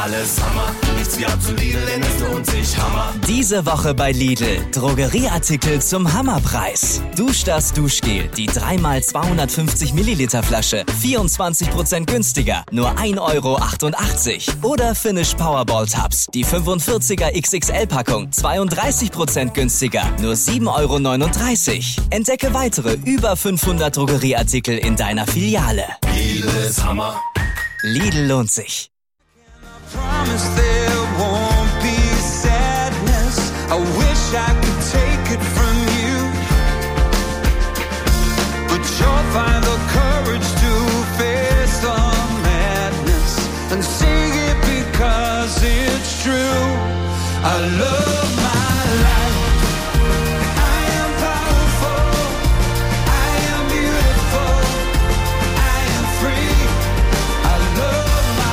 Alles Hammer, nichts wie ab zu Lidl, denn es lohnt sich Hammer. Diese Woche bei Lidl, Drogerieartikel zum Hammerpreis. Duschdas Duschgel, die 3x250 Milliliter Flasche, 24% günstiger, nur 1,88 €. Oder Finish Powerball Tubs, die 45er XXL-Packung, 32% günstiger, nur 7,39 €. Entdecke weitere über 500 Drogerieartikel in deiner Filiale. Lidl ist Hammer. Lidl lohnt sich. Promise there won't be sadness. I wish I could take it from you, but you'll find the courage to face the madness and sing it because it's true. I love my life. I am powerful. I am beautiful. I am free. I love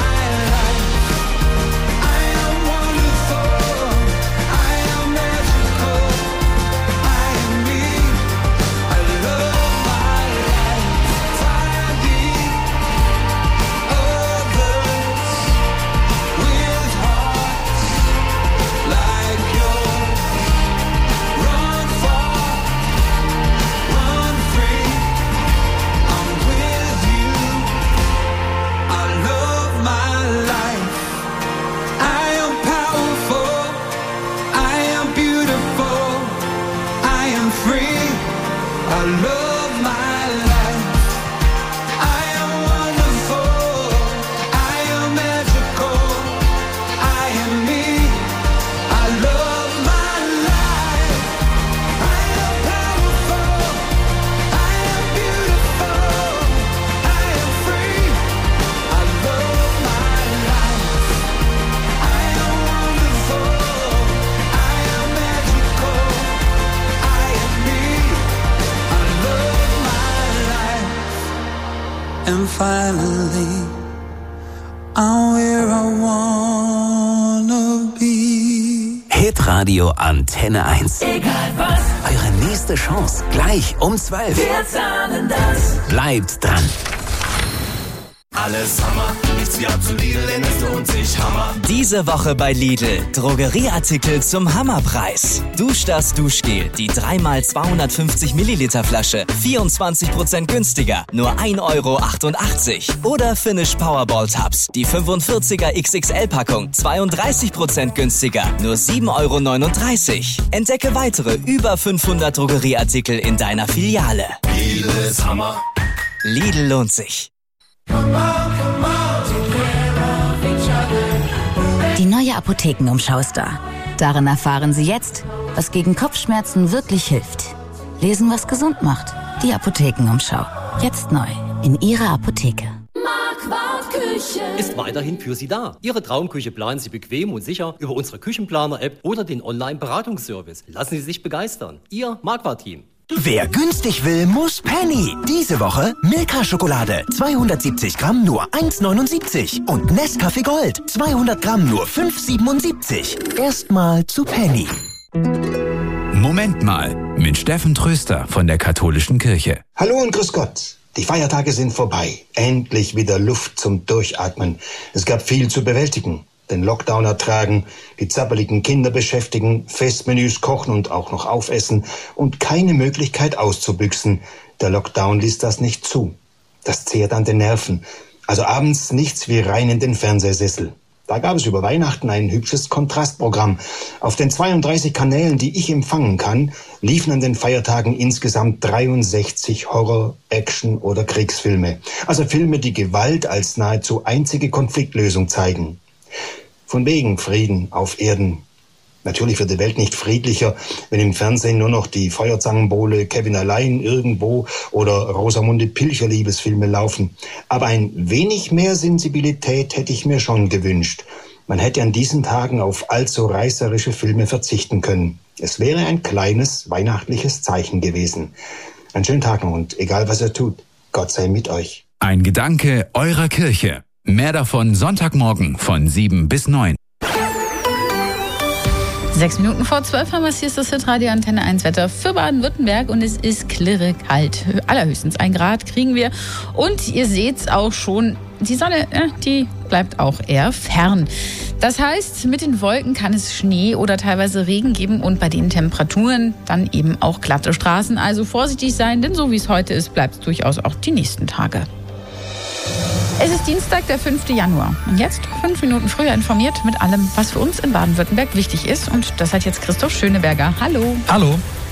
finally, I'm where I wanna be. Hitradio Antenne 1. Egal was. Eure nächste Chance gleich um 12. Wir zahlen das. Bleibt dran. Alles Hammer, nichts wie ab zu Lidl, denn es lohnt sich Hammer. Diese Woche bei Lidl, Drogerieartikel zum Hammerpreis. Duschdas Duschgel, die 3x250 Milliliter Flasche, 24% günstiger, nur 1,88 €. Oder Finish Powerball Tubs, die 45er XXL-Packung, 32% günstiger, nur 7,39 €. Entdecke weitere über 500 Drogerieartikel in deiner Filiale. Lidl ist Hammer. Lidl lohnt sich. Die neue Apothekenumschau ist da. Darin erfahren Sie jetzt, was gegen Kopfschmerzen wirklich hilft. Lesen, was gesund macht. Die Apothekenumschau. Jetzt neu in Ihrer Apotheke. Marquardt Küche ist weiterhin für Sie da. Ihre Traumküche planen Sie bequem und sicher über unsere Küchenplaner-App oder den Online-Beratungsservice. Lassen Sie sich begeistern. Ihr Marquardt-Team. Wer günstig will, muss Penny. Diese Woche Milka-Schokolade, 270 Gramm nur 1,79 € und Nescafé Gold, 200 Gramm nur 5,77 €. Erstmal zu Penny. Moment mal, mit Steffen Tröster von der Katholischen Kirche. Hallo und grüß Gott. Die Feiertage sind vorbei. Endlich wieder Luft zum Durchatmen. Es gab viel zu bewältigen. Den Lockdown ertragen, die zappeligen Kinder beschäftigen, Festmenüs kochen und auch noch aufessen und keine Möglichkeit auszubüchsen. Der Lockdown ließ das nicht zu. Das zehrt an den Nerven. Also abends nichts wie rein in den Fernsehsessel. Da gab es über Weihnachten ein hübsches Kontrastprogramm. Auf den 32 Kanälen, die ich empfangen kann, liefen an den Feiertagen insgesamt 63 Horror-, Action- oder Kriegsfilme. Also Filme, die Gewalt als nahezu einzige Konfliktlösung zeigen. Von wegen Frieden auf Erden. Natürlich wird die Welt nicht friedlicher, wenn im Fernsehen nur noch die Feuerzangenbowle, Kevin allein irgendwo oder Rosamunde Pilcher Liebesfilme laufen. Aber ein wenig mehr Sensibilität hätte ich mir schon gewünscht. Man hätte an diesen Tagen auf allzu reißerische Filme verzichten können. Es wäre ein kleines weihnachtliches Zeichen gewesen. Einen schönen Tag noch und egal was ihr tut, Gott sei mit euch. Ein Gedanke eurer Kirche. Mehr davon Sonntagmorgen von 7 bis 9. 6 Minuten vor 12 haben wir es. Hier ist das Hitradio Antenne 1 Wetter für Baden-Württemberg und es ist klirre kalt. Allerhöchstens 1 Grad kriegen wir. Und ihr seht es auch schon, die Sonne, die bleibt auch eher fern. Das heißt, mit den Wolken kann es Schnee oder teilweise Regen geben und bei den Temperaturen dann eben auch glatte Straßen. Also vorsichtig sein, denn so wie es heute ist, bleibt es durchaus auch die nächsten Tage. Es ist Dienstag, der 5. Januar. Und jetzt 5 Minuten früher informiert mit allem, was für uns in Baden-Württemberg wichtig ist. Und das hat jetzt Christoph Schöneberger. Hallo. Hallo.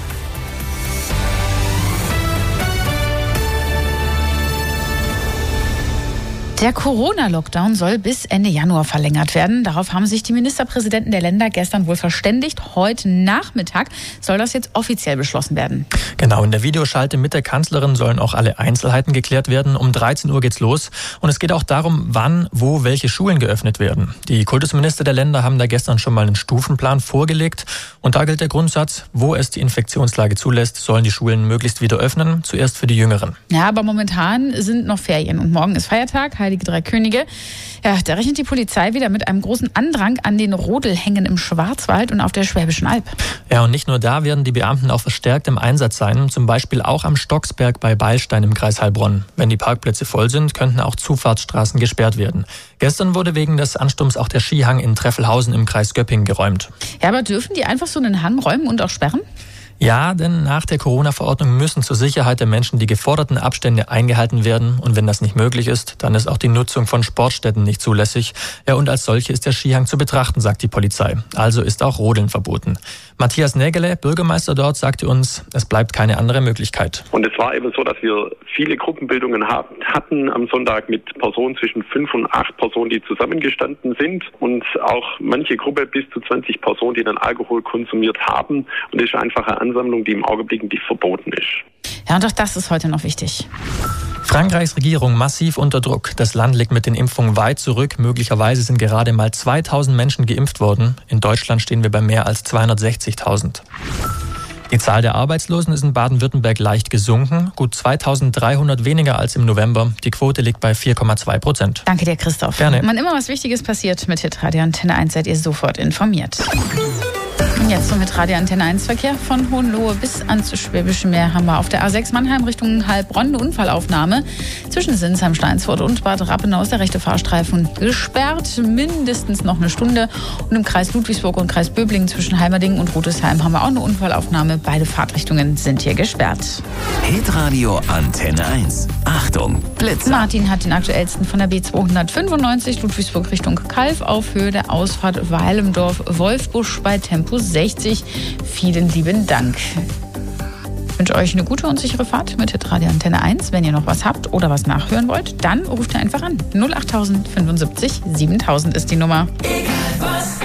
Der Corona-Lockdown soll bis Ende Januar verlängert werden. Darauf haben sich die Ministerpräsidenten der Länder gestern wohl verständigt. Heute Nachmittag soll das jetzt offiziell beschlossen werden. Genau, in der Videoschalte mit der Kanzlerin sollen auch alle Einzelheiten geklärt werden. Um 13 Uhr geht's los. Und es geht auch darum, wann, wo, welche Schulen geöffnet werden. Die Kultusminister der Länder haben da gestern schon mal einen Stufenplan vorgelegt. Und da gilt der Grundsatz, wo es die Infektionslage zulässt, sollen die Schulen möglichst wieder öffnen. Zuerst für die Jüngeren. Ja, aber momentan sind noch Ferien und morgen ist Feiertag, Heilige Drei Könige. Ja, da rechnet die Polizei wieder mit einem großen Andrang an den Rodelhängen im Schwarzwald und auf der Schwäbischen Alb. Ja, und nicht nur da werden die Beamten auch verstärkt im Einsatz sein, zum Beispiel auch am Stocksberg bei Beilstein im Kreis Heilbronn. Wenn die Parkplätze voll sind, könnten auch Zufahrtsstraßen gesperrt werden. Gestern wurde wegen des Ansturms auch der Skihang in Treffelhausen im Kreis Göppingen geräumt. Ja, aber dürfen die einfach so einen Hang räumen und auch sperren? Ja, denn nach der Corona-Verordnung müssen zur Sicherheit der Menschen die geforderten Abstände eingehalten werden. Und wenn das nicht möglich ist, dann ist auch die Nutzung von Sportstätten nicht zulässig. Ja, und als solche ist der Skihang zu betrachten, sagt die Polizei. Also ist auch Rodeln verboten. Matthias Nägele, Bürgermeister dort, sagte uns, es bleibt keine andere Möglichkeit. Und es war eben so, dass wir viele Gruppenbildungen hatten am Sonntag mit Personen zwischen 5 und 8 Personen, die zusammengestanden sind. Und auch manche Gruppe bis zu 20 Personen, die dann Alkohol konsumiert haben. Und das ist einfach eine Ansammlung, die im Augenblick nicht verboten ist. Ja, und auch das ist heute noch wichtig. Frankreichs Regierung massiv unter Druck. Das Land liegt mit den Impfungen weit zurück. Möglicherweise sind gerade mal 2000 Menschen geimpft worden. In Deutschland stehen wir bei mehr als 260.000. Die Zahl der Arbeitslosen ist in Baden-Württemberg leicht gesunken. Gut 2300 weniger als im November. Die Quote liegt bei 4,2%. Danke dir, Christoph. Gerne. Wann immer was Wichtiges passiert mit Hitradio Antenne 1, seid ihr sofort informiert. Und jetzt zum Hitradio Antenne 1 Verkehr von Hohenlohe bis ans Schwäbische Meer haben wir auf der A6 Mannheim Richtung Heilbronn eine Unfallaufnahme. Zwischen Sinsheim, Steinsfurt und Bad Rappenau ist der rechte Fahrstreifen gesperrt. Mindestens noch eine Stunde. Und im Kreis Ludwigsburg und Kreis Böblingen zwischen Heimerdingen und Rudesheim haben wir auch eine Unfallaufnahme. Beide Fahrtrichtungen sind hier gesperrt. Hitradio Antenne 1. Achtung, Blitzer. Martin hat den aktuellsten von der B295 Ludwigsburg Richtung Kalf auf Höhe der Ausfahrt Weilemdorf-Wolfbusch bei Tempo 60. Vielen lieben Dank. Ich wünsche euch eine gute und sichere Fahrt mit Hitradio Antenne 1. Wenn ihr noch was habt oder was nachhören wollt, dann ruft ihr einfach an. 08000 75 7000 ist die Nummer. Egal was,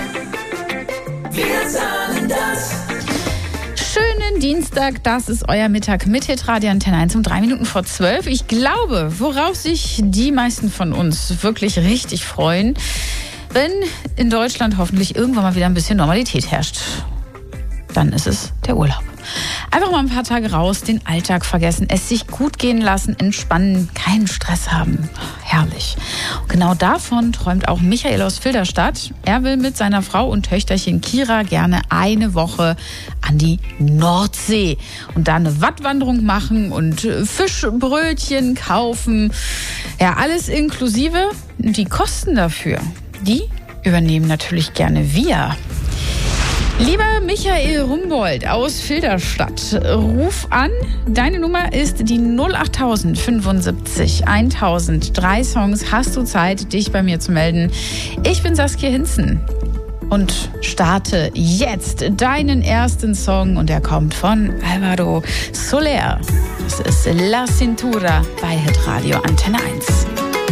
wir zahlen das. Schönen Dienstag, das ist euer Mittag mit Hitradio Antenne 1 um 3 Minuten vor 12. Ich glaube, worauf sich die meisten von uns wirklich richtig freuen, wenn in Deutschland hoffentlich irgendwann mal wieder ein bisschen Normalität herrscht, dann ist es der Urlaub. Einfach mal ein paar Tage raus, den Alltag vergessen, es sich gut gehen lassen, entspannen, keinen Stress haben. Herrlich. Und genau davon träumt auch Michael aus Filderstadt. Er will mit seiner Frau und Töchterchen Kira gerne eine Woche an die Nordsee und da eine Wattwanderung machen und Fischbrötchen kaufen. Ja, alles inklusive. Die Kosten dafür, die übernehmen natürlich gerne wir. Lieber Michael Rumbold aus Filderstadt, ruf an. Deine Nummer ist die 08000 75 1000. 3 Songs hast du Zeit, dich bei mir zu melden. Ich bin Saskia Hinzen und starte jetzt deinen ersten Song und der kommt von Alvaro Soler. Das ist La Cintura bei Hitradio Antenne 1.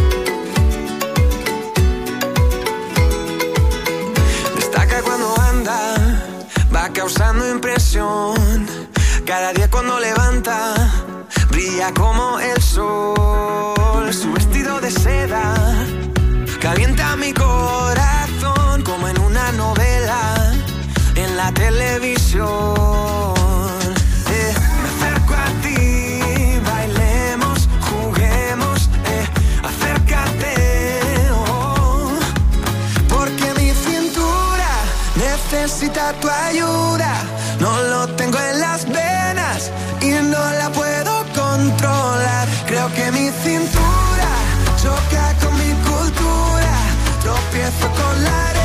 Va causando impresión. Cada día cuando levanta, brilla como el sol. Su vestido de seda calienta mi corazón como en una novela en la televisión. Me acerco a ti, bailemos, juguemos, acércate, oh, porque mi cintura necesita tu ayuda. No lo tengo en las venas y no la puedo controlar. Creo que mi cintura choca con mi empiezo con la arena.